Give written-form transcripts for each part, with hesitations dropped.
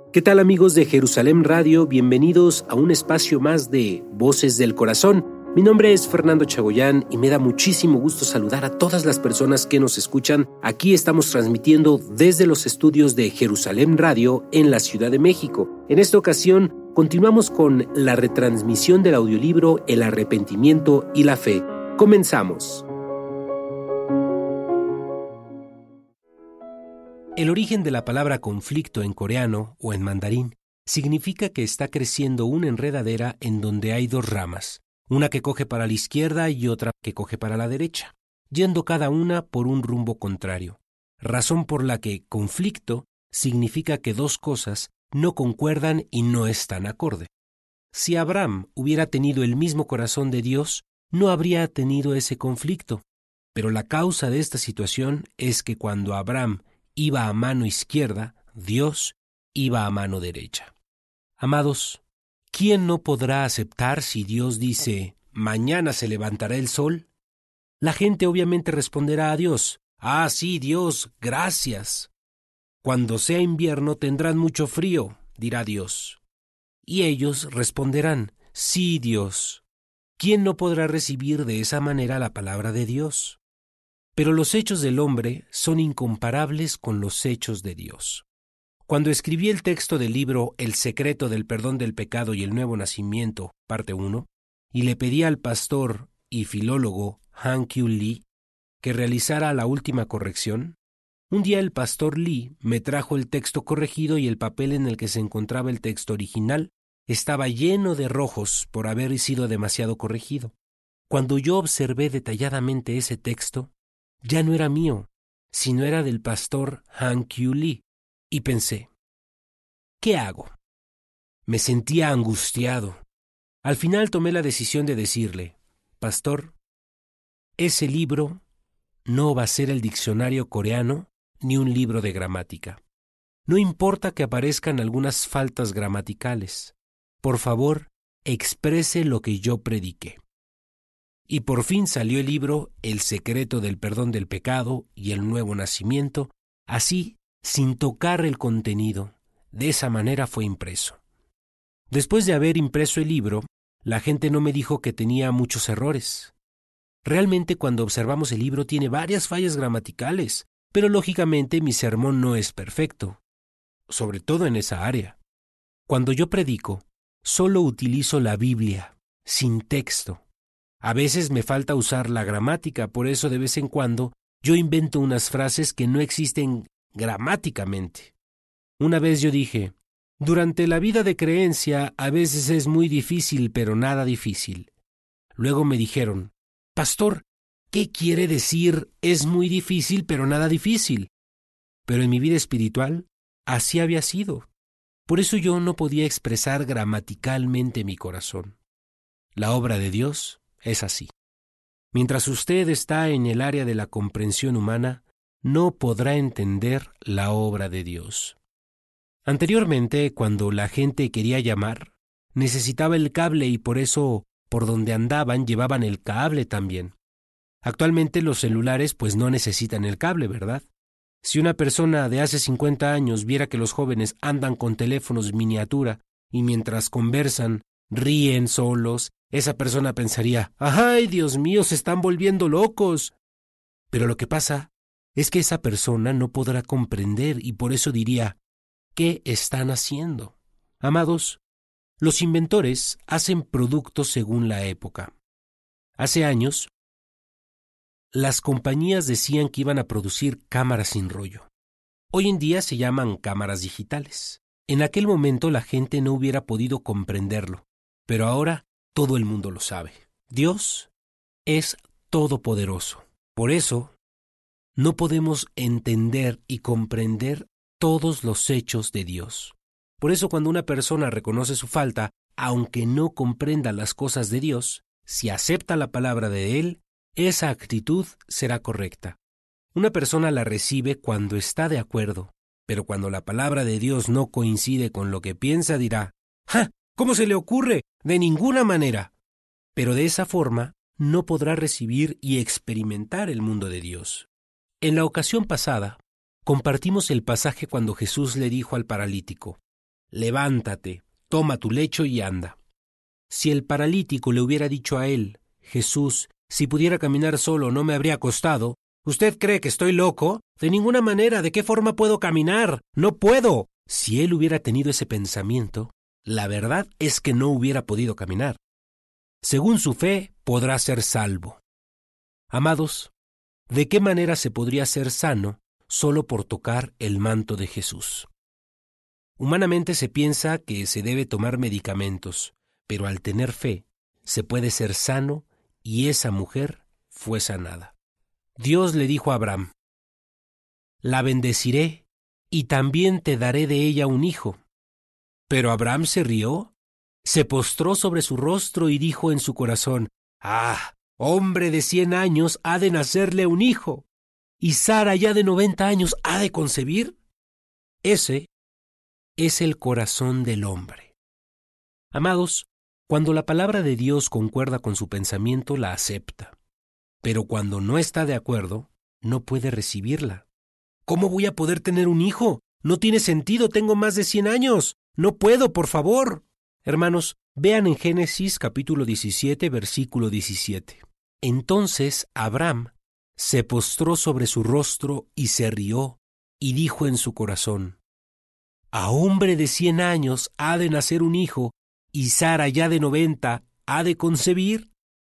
¿Qué tal, amigos de Jerusalén Radio? Bienvenidos a un espacio más de Voces del Corazón. Mi nombre es Fernando Chagoyán y me da muchísimo gusto saludar a todas las personas que nos escuchan. Aquí estamos transmitiendo desde los estudios de Jerusalén Radio en la Ciudad de México. En esta ocasión continuamos con la retransmisión del audiolibro El arrepentimiento y la fe. Comenzamos. El origen de la palabra conflicto en coreano o en mandarín significa que está creciendo una enredadera en donde hay dos ramas, una que coge para la izquierda y otra que coge para la derecha, yendo cada una por un rumbo contrario, razón por la que conflicto significa que dos cosas no concuerdan y no están acorde. Si Abraham hubiera tenido el mismo corazón de Dios, no habría tenido ese conflicto, pero la causa de esta situación es que cuando Abraham iba a mano izquierda, Dios iba a mano derecha. Amados, ¿quién no podrá aceptar si Dios dice, mañana se levantará el sol? La gente obviamente responderá a Dios, sí, Dios, gracias. Cuando sea invierno tendrán mucho frío, dirá Dios. Y ellos responderán, sí, Dios. ¿Quién no podrá recibir de esa manera la palabra de Dios? Pero los hechos del hombre son incomparables con los hechos de Dios. Cuando escribí el texto del libro El secreto del perdón del pecado y el nuevo nacimiento, parte 1, y le pedí al pastor y filólogo Han-Kyu Lee que realizara la última corrección, un día el pastor Lee me trajo el texto corregido y el papel en el que se encontraba el texto original estaba lleno de rojos por haber sido demasiado corregido. Cuando yo observé detalladamente ese texto, ya no era mío, sino era del pastor Han-Kyu Lee, y pensé, ¿qué hago? Me sentía angustiado. Al final tomé la decisión de decirle, pastor, ese libro no va a ser el diccionario coreano ni un libro de gramática. No importa que aparezcan algunas faltas gramaticales. Por favor, exprese lo que yo prediqué. Y por fin salió el libro El secreto del perdón del pecado y el nuevo nacimiento, así, sin tocar el contenido. De esa manera fue impreso. Después de haber impreso el libro, la gente no me dijo que tenía muchos errores. Realmente, cuando observamos el libro tiene varias fallas gramaticales, pero lógicamente mi sermón no es perfecto, sobre todo en esa área. Cuando yo predico, solo utilizo la Biblia, sin texto. A veces me falta usar la gramática, por eso de vez en cuando yo invento unas frases que no existen gramáticamente. Una vez yo dije, durante la vida de creencia a veces es muy difícil, pero nada difícil. Luego me dijeron, pastor, ¿qué quiere decir es muy difícil, pero nada difícil? Pero en mi vida espiritual así había sido. Por eso yo no podía expresar gramaticalmente mi corazón. La obra de Dios es así. Mientras usted está en el área de la comprensión humana, no podrá entender la obra de Dios. Anteriormente, cuando la gente quería llamar, necesitaba el cable y por eso, por donde andaban, llevaban el cable también. Actualmente los celulares pues no necesitan el cable, ¿verdad? Si una persona de hace 50 años viera que los jóvenes andan con teléfonos miniatura y mientras conversan, ríen solos, esa persona pensaría, ¡ay, Dios mío, se están volviendo locos! Pero lo que pasa es que esa persona no podrá comprender y por eso diría, ¿qué están haciendo? Amados, los inventores hacen productos según la época. Hace años, las compañías decían que iban a producir cámaras sin rollo. Hoy en día se llaman cámaras digitales. En aquel momento la gente no hubiera podido comprenderlo, pero ahora todo el mundo lo sabe. Dios es todopoderoso. Por eso, no podemos entender y comprender todos los hechos de Dios. Por eso cuando una persona reconoce su falta, aunque no comprenda las cosas de Dios, si acepta la palabra de Él, esa actitud será correcta. Una persona la recibe cuando está de acuerdo, pero cuando la palabra de Dios no coincide con lo que piensa, dirá, ¡ja! ¿Cómo se le ocurre? De ninguna manera. Pero de esa forma no podrá recibir y experimentar el mundo de Dios. En la ocasión pasada, compartimos el pasaje cuando Jesús le dijo al paralítico, levántate, toma tu lecho y anda. Si el paralítico le hubiera dicho a él, Jesús, si pudiera caminar solo no me habría costado, ¿usted cree que estoy loco? De ninguna manera, ¿de qué forma puedo caminar? ¡No puedo! Si él hubiera tenido ese pensamiento, la verdad es que no hubiera podido caminar. Según su fe, podrá ser salvo. Amados, ¿de qué manera se podría ser sano solo por tocar el manto de Jesús? Humanamente se piensa que se debe tomar medicamentos, pero al tener fe, se puede ser sano y esa mujer fue sanada. Dios le dijo a Abraham, la bendeciré y también te daré de ella un hijo. Pero Abraham se rió, se postró sobre su rostro y dijo en su corazón, ¡ah! Hombre de 100 años ha de nacerle un hijo, y Sara ya de 90 años ha de concebir. Ese es el corazón del hombre. Amados, cuando la palabra de Dios concuerda con su pensamiento, la acepta. Pero cuando no está de acuerdo, no puede recibirla. ¿Cómo voy a poder tener un hijo? No tiene sentido, tengo más de 100 años. No puedo, por favor. Hermanos, vean en Génesis capítulo 17, versículo 17. Entonces Abraham se postró sobre su rostro y se rió, y dijo en su corazón, a hombre de 100 años ha de nacer un hijo, y Sara ya de 90 ha de concebir.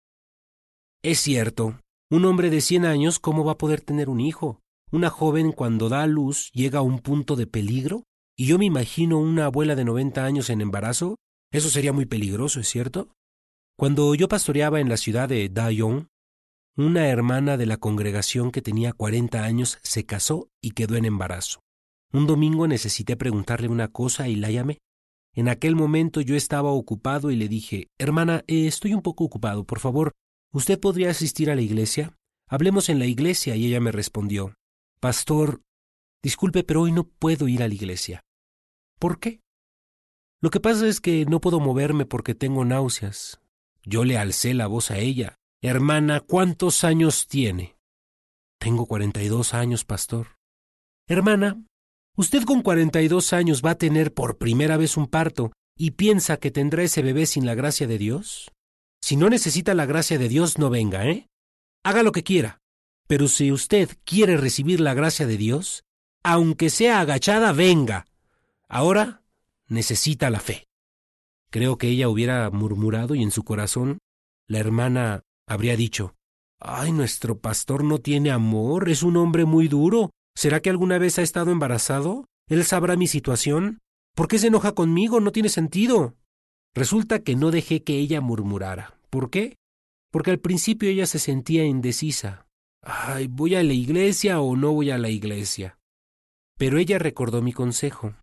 Es cierto, un hombre de 100 años, ¿cómo va a poder tener un hijo? Una joven cuando da a luz llega a un punto de peligro, y yo me imagino una abuela de 90 años en embarazo. Eso sería muy peligroso, ¿es cierto? Cuando yo pastoreaba en la ciudad de Daejeon, una hermana de la congregación que tenía 40 años se casó y quedó en embarazo. Un domingo necesité preguntarle una cosa y la llamé. En aquel momento yo estaba ocupado y le dije, hermana, estoy un poco ocupado, por favor, ¿usted podría asistir a la iglesia? Hablemos en la iglesia. Y ella me respondió, pastor, disculpe, pero hoy no puedo ir a la iglesia. ¿Por qué? Lo que pasa es que no puedo moverme porque tengo náuseas. Yo le alcé la voz a ella. Hermana, ¿cuántos años tiene? Tengo 42 años, pastor. Hermana, usted con 42 años va a tener por primera vez un parto y piensa que tendrá ese bebé sin la gracia de Dios. Si no necesita la gracia de Dios, no venga, ¿eh? Haga lo que quiera. Pero si usted quiere recibir la gracia de Dios, aunque sea agachada, venga. Ahora necesita la fe. Creo que ella hubiera murmurado y en su corazón la hermana habría dicho, ay, nuestro pastor no tiene amor, es un hombre muy duro. ¿Será que alguna vez ha estado embarazado? ¿Él sabrá mi situación? ¿Por qué se enoja conmigo? No tiene sentido. Resulta que no dejé que ella murmurara. ¿Por qué? Porque al principio ella se sentía indecisa. Ay, ¿voy a la iglesia o no voy a la iglesia? Pero ella recordó mi consejo.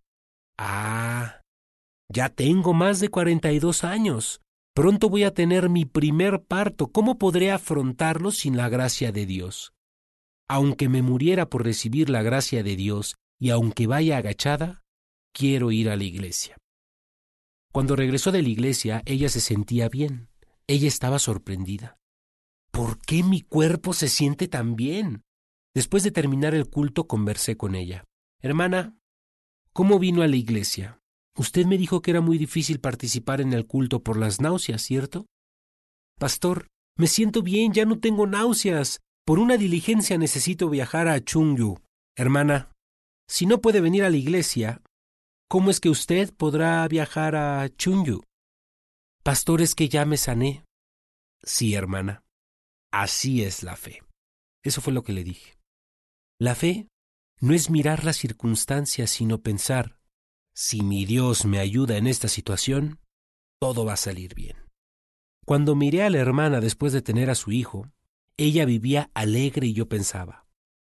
Ah, ya tengo más de 42 años. Pronto voy a tener mi primer parto. ¿Cómo podré afrontarlo sin la gracia de Dios? Aunque me muriera por recibir la gracia de Dios y aunque vaya agachada, quiero ir a la iglesia. Cuando regresó de la iglesia, ella se sentía bien. Ella estaba sorprendida. ¿Por qué mi cuerpo se siente tan bien? Después de terminar el culto, conversé con ella. Hermana, ¿cómo vino a la iglesia? Usted me dijo que era muy difícil participar en el culto por las náuseas, ¿cierto? Pastor, me siento bien, ya no tengo náuseas. Por una diligencia necesito viajar a Chungju. Hermana, si no puede venir a la iglesia, ¿cómo es que usted podrá viajar a Chungju? Pastor, es que ya me sané. Sí, hermana, así es la fe. Eso fue lo que le dije. La fe no es mirar las circunstancias, sino pensar, si mi Dios me ayuda en esta situación, todo va a salir bien. Cuando miré a la hermana después de tener a su hijo, ella vivía alegre y yo pensaba,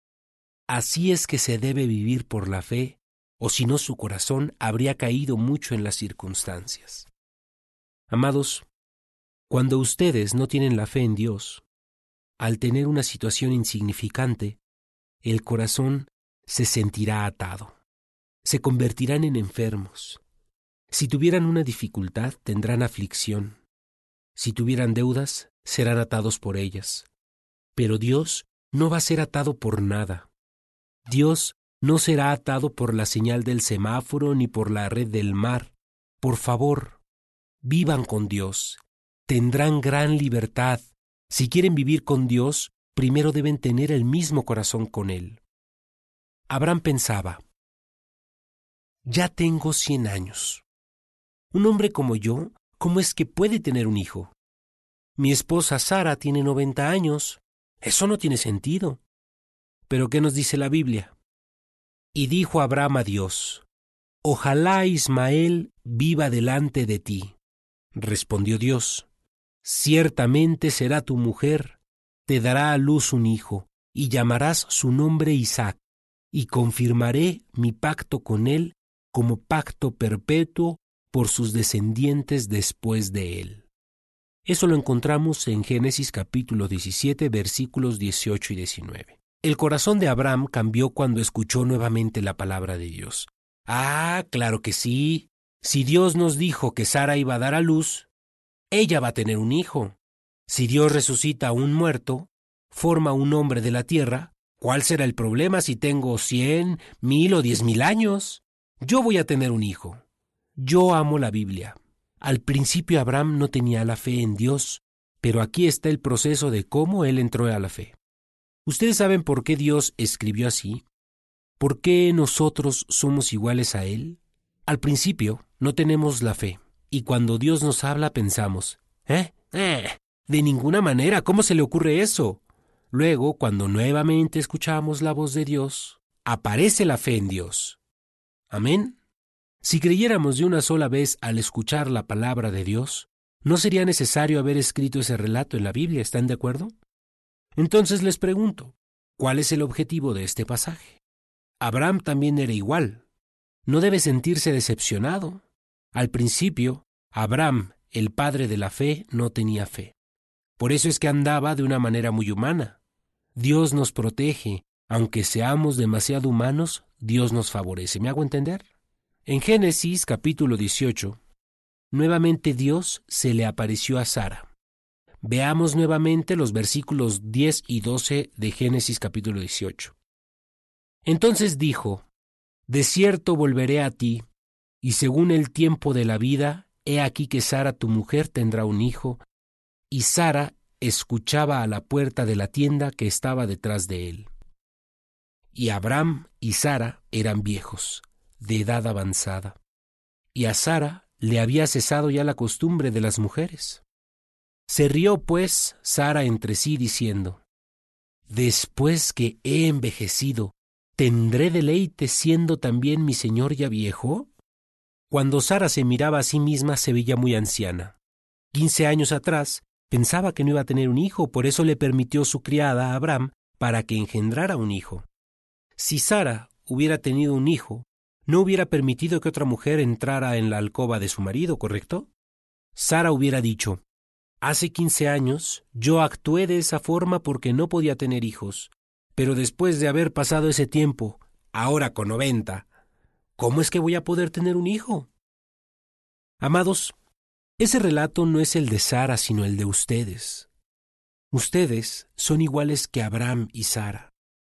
así es que se debe vivir por la fe, o si no su corazón habría caído mucho en las circunstancias. Amados, cuando ustedes no tienen la fe en Dios, al tener una situación insignificante, el corazón se sentirá atado. Se convertirán en enfermos. Si tuvieran una dificultad, tendrán aflicción. Si tuvieran deudas, serán atados por ellas. Pero Dios no va a ser atado por nada. Dios No será atado por la señal del semáforo ni por la red del mar. Por favor, vivan con Dios. Tendrán gran libertad. Si quieren vivir con Dios, primero deben tener el mismo corazón con Él. Abraham pensaba, ya tengo 100 años. Un hombre como yo, ¿cómo es que puede tener un hijo? Mi esposa Sara tiene 90 años. Eso no tiene sentido. ¿Pero qué nos dice la Biblia? Y dijo Abraham a Dios, ojalá Ismael viva delante de ti. Respondió Dios, ciertamente será tu mujer, te dará a luz un hijo, y llamarás su nombre Isaac, y confirmaré mi pacto con él como pacto perpetuo por sus descendientes después de él. Eso lo encontramos en Génesis capítulo 17, versículos 18 y 19. El corazón de Abraham cambió cuando escuchó nuevamente la palabra de Dios. Ah, claro que sí. Si Dios nos dijo que Sara iba a dar a luz, ella va a tener un hijo. Si Dios resucita a un muerto, forma un hombre de la tierra, ¿cuál será el problema si tengo 100, 1000 o 10,000 años? Yo voy a tener un hijo. Yo amo la Biblia. Al principio Abraham no tenía la fe en Dios, pero aquí está el proceso de cómo él entró a la fe. ¿Ustedes saben por qué Dios escribió así? ¿Por qué nosotros somos iguales a Él? Al principio no tenemos la fe, y cuando Dios nos habla pensamos, de ninguna manera, ¿cómo se le ocurre eso? Luego, cuando nuevamente escuchamos la voz de Dios, aparece la fe en Dios. ¿Amén? Si creyéramos de una sola vez al escuchar la palabra de Dios, no sería necesario haber escrito ese relato en la Biblia, ¿están de acuerdo? Entonces les pregunto, ¿cuál es el objetivo de este pasaje? Abraham también era igual. No debe sentirse decepcionado. Al principio, Abraham, el padre de la fe, no tenía fe. Por eso es que andaba de una manera muy humana. Dios nos protege. Aunque seamos demasiado humanos, Dios nos favorece. ¿Me hago entender? En Génesis capítulo 18, nuevamente Dios se le apareció a Sara. Veamos nuevamente los versículos 10 y 12 de Génesis capítulo 18. Entonces dijo, de cierto volveré a ti, y según el tiempo de la vida, he aquí que Sara tu mujer tendrá un hijo, y Sara escuchaba a la puerta de la tienda que estaba detrás de él. Y Abraham y Sara eran viejos, de edad avanzada, y a Sara le había cesado ya la costumbre de las mujeres. Se rió, pues, Sara entre sí, diciendo, después que he envejecido, ¿tendré deleite siendo también mi señor ya viejo? Cuando Sara se miraba a sí misma, se veía muy anciana. 15 años atrás, pensaba que no iba a tener un hijo, por eso le permitió su criada a Abraham para que engendrara un hijo. Si Sara hubiera tenido un hijo, no hubiera permitido que otra mujer entrara en la alcoba de su marido, ¿correcto? Sara hubiera dicho, hace 15 años yo actué de esa forma porque no podía tener hijos, pero después de haber pasado ese tiempo, ahora con 90, ¿cómo es que voy a poder tener un hijo? Amados, ese relato no es el de Sara, sino el de ustedes. Ustedes son iguales que Abraham y Sara.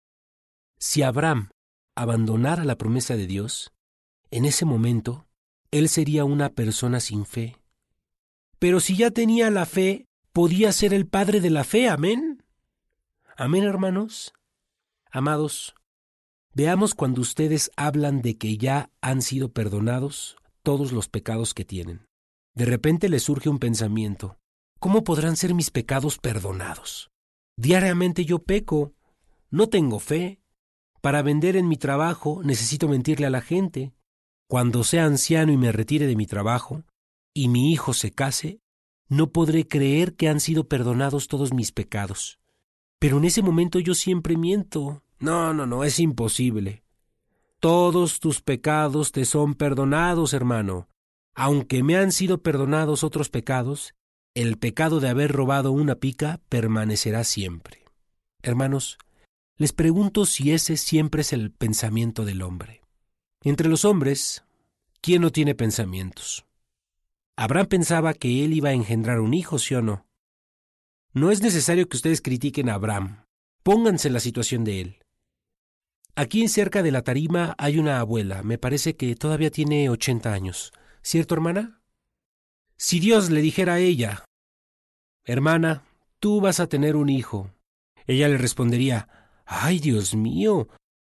Si Abraham abandonara la promesa de Dios, en ese momento, él sería una persona sin fe. Pero si ya tenía la fe, podía ser el padre de la fe, ¿amén? ¿Amén, hermanos? Amados, veamos cuando ustedes hablan de que ya han sido perdonados todos los pecados que tienen. De repente les surge un pensamiento. ¿Cómo podrán ser mis pecados perdonados? Diariamente yo peco, no tengo fe. Para vender en mi trabajo necesito mentirle a la gente. Cuando sea anciano y me retire de mi trabajo, y mi hijo se case, no podré creer que han sido perdonados todos mis pecados. Pero en ese momento yo siempre miento. No, es imposible. Todos tus pecados te son perdonados, hermano. Aunque me han sido perdonados otros pecados, el pecado de haber robado una pica permanecerá siempre. Hermanos, les pregunto si ese siempre es el pensamiento del hombre. Entre los hombres, ¿quién no tiene pensamientos? Abraham pensaba que él iba a engendrar un hijo, ¿sí o no? No es necesario que ustedes critiquen a Abraham. Pónganse en la situación de él. Aquí cerca de la tarima hay una abuela, me parece que todavía tiene 80 años. ¿Cierto, hermana? Si Dios le dijera a ella, hermana, tú vas a tener un hijo, ella le respondería, ¡ay, Dios mío!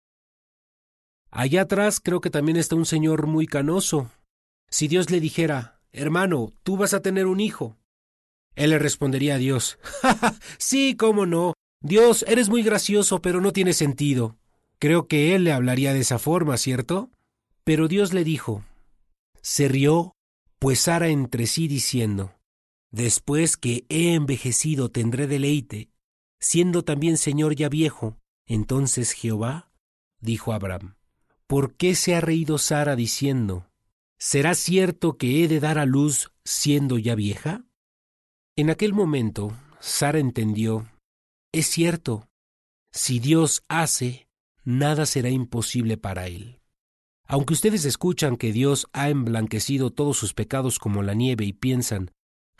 Allá atrás creo que también está un señor muy canoso. Si Dios le dijera, hermano, tú vas a tener un hijo, él le respondería a Dios, ¡ja, ja! Sí, cómo no. Dios, eres muy gracioso, pero no tiene sentido. Creo que él le hablaría de esa forma, ¿cierto? Pero Dios le dijo, se rió, pues Sara entre sí diciendo, después que he envejecido tendré deleite, siendo también Señor ya viejo. Entonces Jehová dijo a Abraham, ¿por qué se ha reído Sara diciendo, ¿será cierto que he de dar a luz siendo ya vieja? En aquel momento, Sara entendió, es cierto, si Dios hace, nada será imposible para él. Aunque ustedes escuchan que Dios ha emblanquecido todos sus pecados como la nieve y piensan,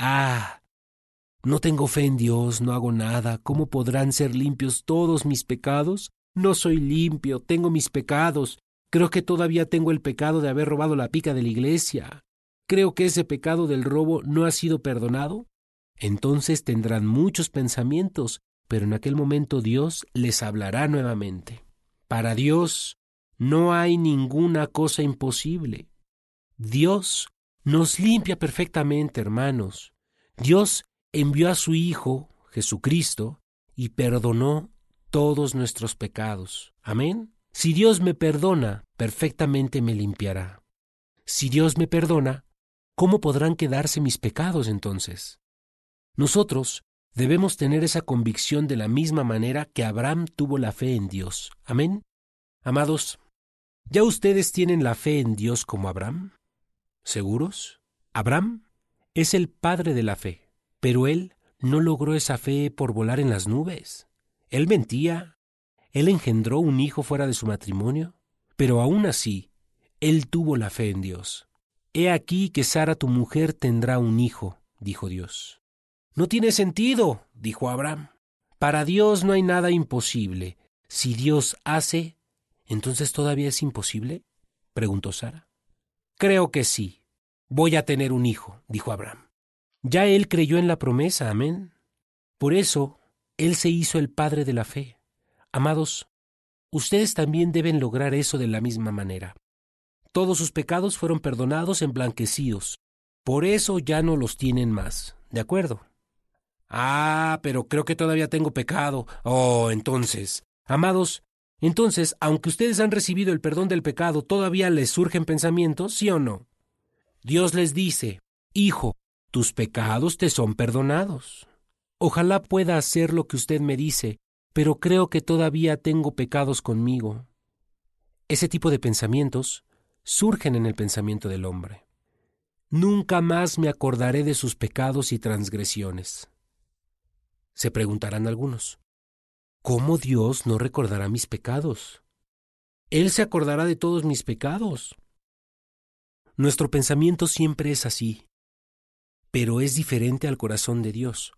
no tengo fe en Dios, no hago nada, ¿cómo podrán ser limpios todos mis pecados? No soy limpio, tengo mis pecados. Creo que todavía tengo el pecado de haber robado la pica de la iglesia. Creo que ese pecado del robo no ha sido perdonado. Entonces tendrán muchos pensamientos, pero en aquel momento Dios les hablará nuevamente. Para Dios no hay ninguna cosa imposible. Dios nos limpia perfectamente, hermanos. Dios envió a su Hijo, Jesucristo, y perdonó todos nuestros pecados. Amén. Si Dios me perdona, perfectamente me limpiará. Si Dios me perdona, ¿cómo podrán quedarse mis pecados entonces? Nosotros debemos tener esa convicción de la misma manera que Abraham tuvo la fe en Dios. Amén. Amados, ¿ya ustedes tienen la fe en Dios como Abraham? ¿Seguros? Abraham es el padre de la fe, pero él no logró esa fe por volar en las nubes. Él mentía, él engendró un hijo fuera de su matrimonio, pero aún así, él tuvo la fe en Dios. He aquí que Sara tu mujer tendrá un hijo, dijo Dios. No tiene sentido, dijo Abraham. Para Dios no hay nada imposible. Si Dios hace, ¿entonces todavía es imposible? Preguntó Sara. Creo que sí. Voy a tener un hijo, dijo Abraham. Ya él creyó en la promesa, amén. Por eso, él se hizo el padre de la fe. Amados, ustedes también deben lograr eso de la misma manera. Todos sus pecados fueron perdonados, emblanquecidos. Por eso ya no los tienen más, ¿de acuerdo? Pero creo que todavía tengo pecado. Entonces, amados, entonces, aunque ustedes han recibido el perdón del pecado, ¿todavía les surgen pensamientos, sí o no? Dios les dice, hijo, tus pecados te son perdonados. Ojalá pueda hacer lo que usted me dice, pero creo que todavía tengo pecados conmigo. Ese tipo de pensamientos surgen en el pensamiento del hombre. Nunca más me acordaré de sus pecados y transgresiones. Se preguntarán algunos, ¿cómo Dios no recordará mis pecados? Él se acordará de todos mis pecados. Nuestro pensamiento siempre es así, pero es diferente al corazón de Dios.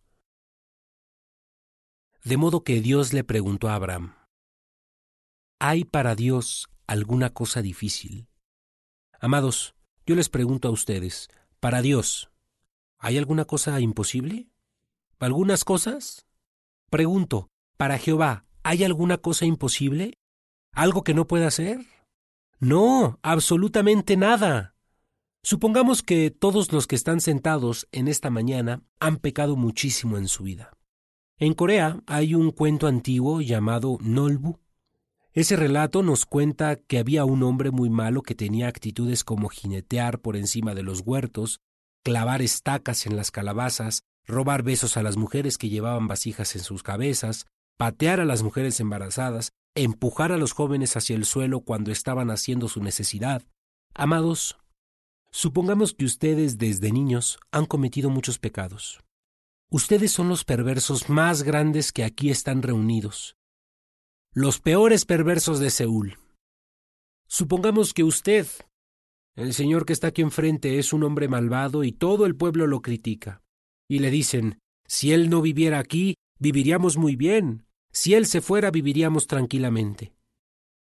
De modo que Dios le preguntó a Abraham, ¿hay para Dios alguna cosa difícil? Amados, yo les pregunto a ustedes, ¿para Dios hay alguna cosa imposible? ¿Algunas cosas? Pregunto, ¿para Jehová hay alguna cosa imposible? ¿Algo que no pueda hacer? No, absolutamente nada. Supongamos que todos los que están sentados en esta mañana han pecado muchísimo en su vida. En Corea hay un cuento antiguo llamado Nolbu. Ese relato nos cuenta que había un hombre muy malo que tenía actitudes como jinetear por encima de los huertos, clavar estacas en las calabazas, robar besos a las mujeres que llevaban vasijas en sus cabezas, patear a las mujeres embarazadas, empujar a los jóvenes hacia el suelo cuando estaban haciendo su necesidad. Amados, supongamos que ustedes desde niños han cometido muchos pecados. Ustedes son los perversos más grandes que aquí están reunidos. Los peores perversos de Seúl. Supongamos que usted, el señor que está aquí enfrente, es un hombre malvado y todo el pueblo lo critica. Y le dicen, si él no viviera aquí, viviríamos muy bien. Si él se fuera, viviríamos tranquilamente.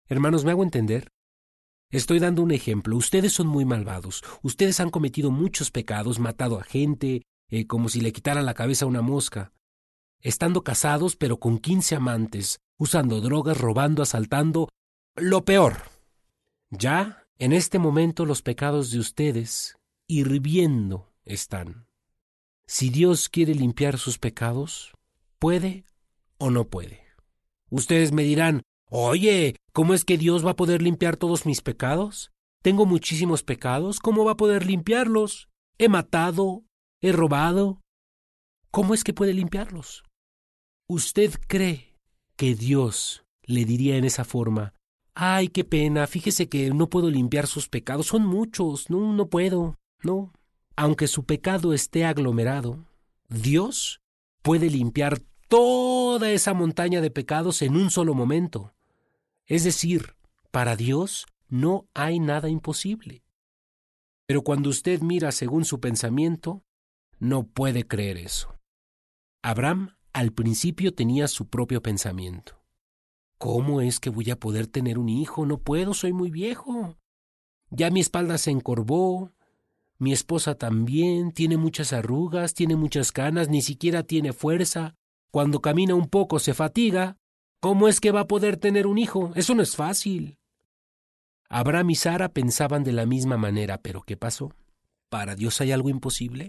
Hermanos, ¿me hago entender? Estoy dando un ejemplo. Ustedes son muy malvados. Ustedes han cometido muchos pecados, matado a gente, como si le quitaran la cabeza a una mosca. Estando casados, pero con 15 amantes, usando drogas, robando, asaltando. Lo peor. Ya, en este momento, los pecados de ustedes hirviendo están. Si Dios quiere limpiar sus pecados, ¿puede o no puede? Ustedes me dirán, oye, ¿cómo es que Dios va a poder limpiar todos mis pecados? Tengo muchísimos pecados, ¿cómo va a poder limpiarlos? He matado, he robado. ¿Cómo es que puede limpiarlos? ¿Usted cree que Dios le diría en esa forma, ay, qué pena, fíjese que no puedo limpiar sus pecados, son muchos, no puedo, no? Aunque su pecado esté aglomerado, Dios puede limpiar toda esa montaña de pecados en un solo momento. Es decir, para Dios no hay nada imposible. Pero cuando usted mira según su pensamiento, no puede creer eso. Abraham al principio tenía su propio pensamiento. ¿Cómo es que voy a poder tener un hijo? No puedo, soy muy viejo. Ya mi espalda se encorvó, mi esposa también, tiene muchas arrugas, tiene muchas canas, ni siquiera tiene fuerza. Cuando camina un poco se fatiga. ¿Cómo es que va a poder tener un hijo? Eso no es fácil. Abraham y Sara pensaban de la misma manera, pero ¿qué pasó? ¿Para Dios hay algo imposible?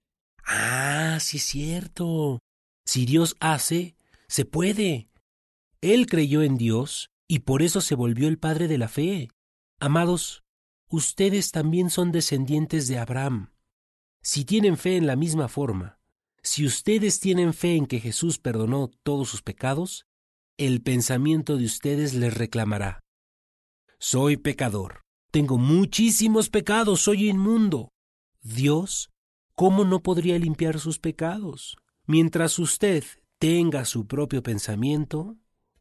Ah, sí es cierto. Si Dios hace, se puede. Él creyó en Dios y por eso se volvió el padre de la fe. Amados, ustedes también son descendientes de Abraham. Si tienen fe en la misma forma, si ustedes tienen fe en que Jesús perdonó todos sus pecados, el pensamiento de ustedes les reclamará. Soy pecador, tengo muchísimos pecados, soy inmundo. Dios, ¿cómo no podría limpiar sus pecados? Mientras usted tenga su propio pensamiento,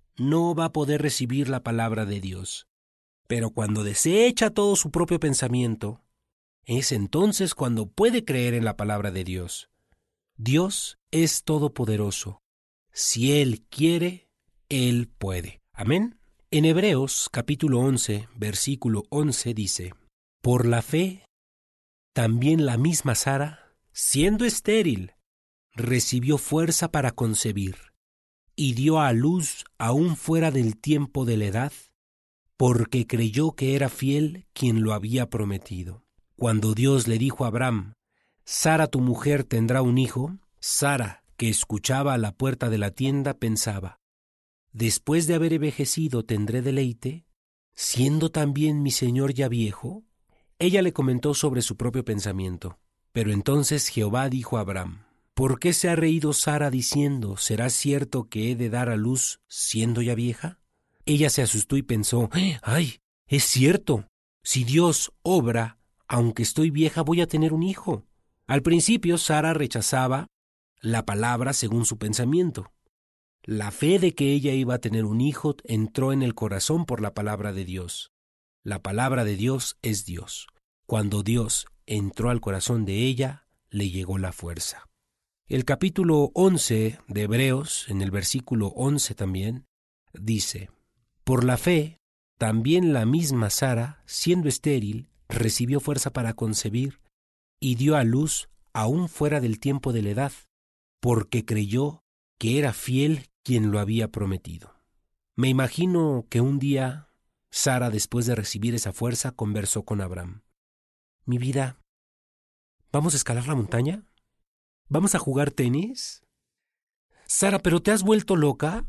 no va a poder recibir la palabra de Dios. Pero cuando desecha todo su propio pensamiento, es entonces cuando puede creer en la palabra de Dios. Dios es todopoderoso. Si Él quiere, Él puede. Amén. En Hebreos capítulo 11, versículo 11 dice, por la fe, también la misma Sara, siendo estéril, recibió fuerza para concebir, y dio a luz aún fuera del tiempo de la edad, porque creyó que era fiel quien lo había prometido. Cuando Dios le dijo a Abraham, Sara tu mujer tendrá un hijo, Sara, que escuchaba a la puerta de la tienda, pensaba, después de haber envejecido tendré deleite, siendo también mi señor ya viejo. Ella le comentó sobre su propio pensamiento. Pero entonces Jehová dijo a Abraham, ¿por qué se ha reído Sara diciendo, ¿será cierto que he de dar a luz siendo ya vieja? Ella se asustó y pensó, ¡ay, es cierto! Si Dios obra, aunque estoy vieja, voy a tener un hijo. Al principio Sara rechazaba la palabra según su pensamiento. La fe de que ella iba a tener un hijo entró en el corazón por la palabra de Dios. La palabra de Dios es Dios. Cuando Dios entró al corazón de ella, le llegó la fuerza. El capítulo 11 de Hebreos, en el versículo 11 también, dice, por la fe, también la misma Sara, siendo estéril, recibió fuerza para concebir y dio a luz aún fuera del tiempo de la edad, porque creyó que era fiel quien lo había prometido. Me imagino que un día Sara, después de recibir esa fuerza, conversó con Abraham. Mi vida, ¿vamos a escalar la montaña? ¿Vamos a jugar tenis? Sara, ¿pero te has vuelto loca?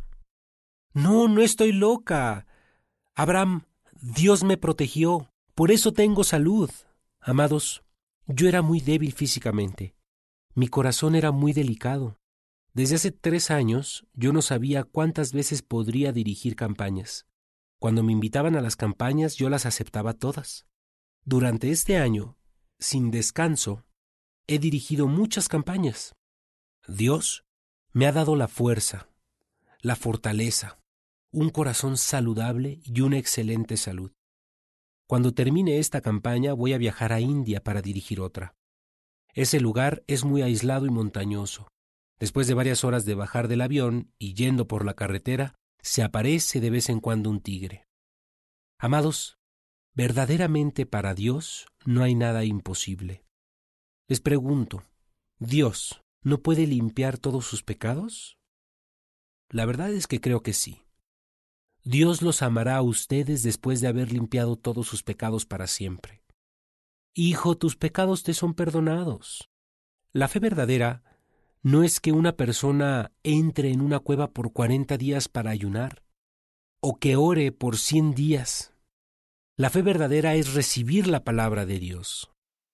No, no estoy loca. Abraham, Dios me protegió, por eso tengo salud. Amados, yo era muy débil físicamente. Mi corazón era muy delicado. Desde hace 3 años yo no sabía cuántas veces podría dirigir campañas. Cuando me invitaban a las campañas yo las aceptaba todas. Durante este año, sin descanso, he dirigido muchas campañas. Dios me ha dado la fuerza, la fortaleza, un corazón saludable y una excelente salud. Cuando termine esta campaña voy a viajar a India para dirigir otra. Ese lugar es muy aislado y montañoso. Después de varias horas de bajar del avión y yendo por la carretera, se aparece de vez en cuando un tigre. Amados, verdaderamente para Dios no hay nada imposible. Les pregunto, ¿Dios no puede limpiar todos sus pecados? La verdad es que creo que sí. Dios los amará a ustedes después de haber limpiado todos sus pecados para siempre. Hijo, tus pecados te son perdonados. La fe verdadera no es que una persona entre en una cueva por 40 días para ayunar, o que ore por 100 días. La fe verdadera es recibir la palabra de Dios.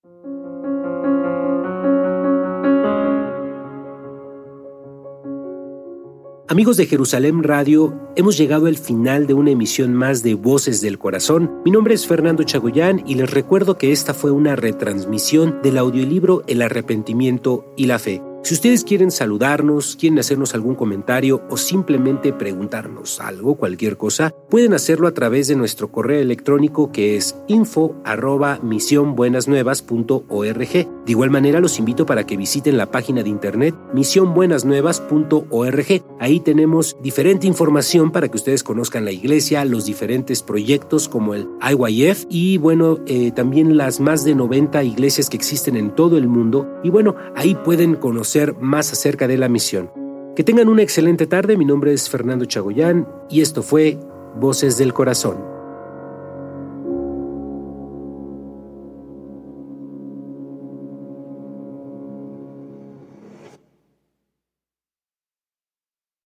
Amigos de Jerusalén Radio, hemos llegado al final de una emisión más de Voces del Corazón. Mi nombre es Fernando Chagoyán y les recuerdo que esta fue una retransmisión del audiolibro El Arrepentimiento y la Fe. Si ustedes quieren saludarnos, quieren hacernos algún comentario o simplemente preguntarnos algo, cualquier cosa, pueden hacerlo a través de nuestro correo electrónico que es info@misionbuenasnuevas.org. De igual manera los invito para que visiten la página de internet misionbuenasnuevas.org. Ahí tenemos diferente información para que ustedes conozcan la iglesia, los diferentes proyectos como el IYF y también las más de 90 iglesias que existen en todo el mundo. Y ahí pueden conocer más acerca de la misión. Que tengan una excelente tarde. Mi nombre es Fernando Chagoyán y esto fue Voces del Corazón.